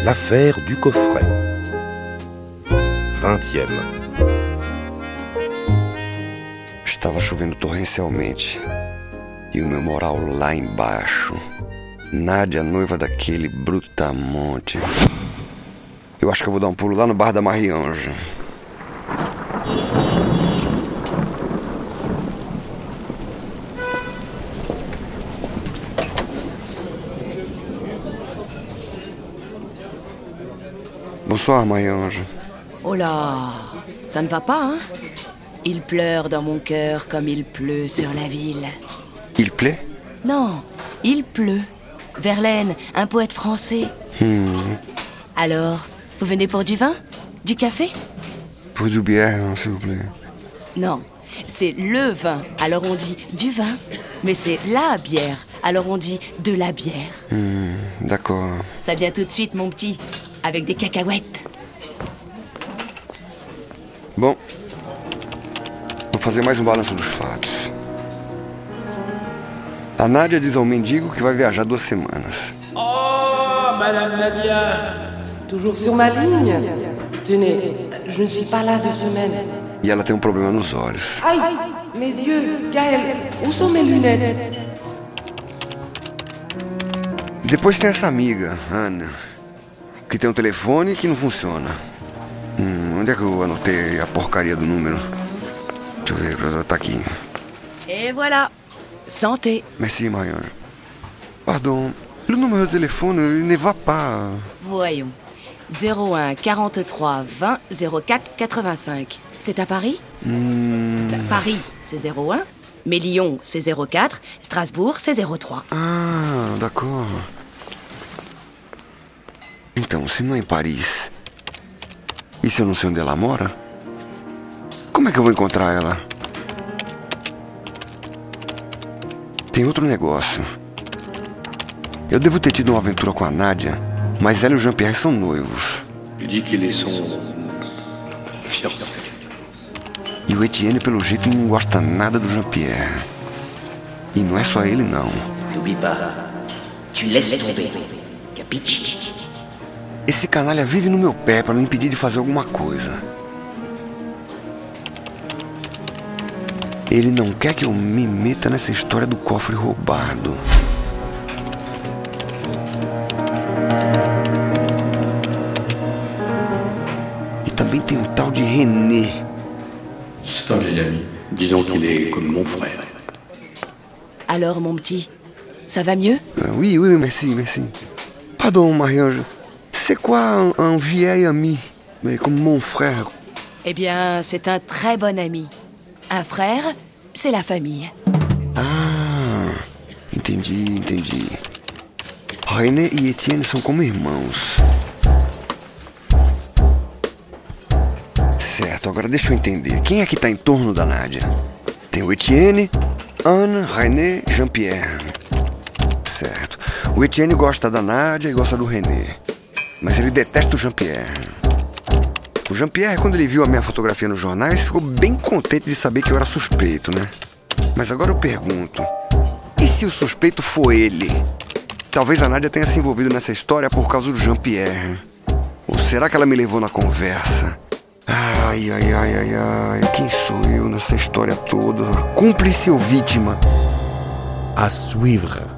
L'affaire du coffret. 20e. Estava chovendo torrencialmente e o meu moral lá embaixo. Nádia, noiva daquele brutamonte. Eu acho que eu vou dar um pulo lá no bar da Marie-Ange. Bonsoir, Marie-Ange. Oh là, ça ne va pas, hein? Il pleure dans mon cœur comme il pleut sur la ville. Il plaît? Non, il pleut. Verlaine, un poète français. Alors, vous venez pour du vin? Du café? Pour du bière, s'il vous plaît. Non, c'est le vin, alors on dit du vin. Mais c'est la bière, alors on dit de la bière. D'accord. Ça vient tout de suite, mon petit, avec des cacahuètes. Bom, vou fazer mais balanço dos fatos. A Nádia diz ao mendigo que vai viajar 2 semanas. Oh, Madame Nadia! Toujours sur ma ligne? Tenez, je ne suis pas là 2 semaines. E ela tem um problema nos olhos. Aïe, mes yeux, Gaël, où sont mes lunettes? Depois tem essa amiga, Ana, que tem um telefone que não funciona. Onde é que eu anotei a porcaria do número? Deixa eu ver, tá aqui. Et voilà, santé. Merci, Marie-Ange. Pardon, le numéro de téléphone ne va pas. Voyons. 01 43 20 04 85. C'est à Paris? Paris, c'est 01. Mais Lyon, c'est 04. Strasbourg, c'est 03. Ah, d'accord. Então, se não é em Paris, e se eu não sei onde ela mora? Como é que eu vou encontrar ela? Tem outro negócio. Eu devo ter tido uma aventura com a Nádia, mas ela e o Jean-Pierre são noivos. Il dit qu'ils sont fiancés. E o Etienne, pelo jeito, não gosta nada do Jean-Pierre. E não é só ele, não. N'oublie pas, tu laisses tomber. Capiche? Esse canalha vive no meu pé para me impedir de fazer alguma coisa. Ele não quer que eu me meta nessa história do cofre roubado. E também tem o tal de René. C'est un vieil ami. Disons qu'il est comme mon frère. Alors, mon petit, ça va mieux? Oui, merci. Pardon, Marie-Ange. C'est quoi un vieil ami? Mais comme mon frère. Eh bien, c'est un très bon ami. Un frère, c'est la famille. Ah, entendi. René e Etienne são como irmãos. Certo, agora deixa eu entender. Quem é que tá em torno da Nádia? Tem o Etienne, Anne, René, Jean-Pierre. Certo. O Etienne gosta da Nádia e gosta do René. Mas ele detesta o Jean-Pierre. O Jean-Pierre, quando ele viu a minha fotografia nos jornais, ficou bem contente de saber que eu era suspeito, né? Mas agora eu pergunto, e se o suspeito for ele? Talvez a Nádia tenha se envolvido nessa história por causa do Jean-Pierre. Ou será que ela me levou na conversa? Ai, quem sou eu nessa história toda? Cúmplice ou vítima? À suivre.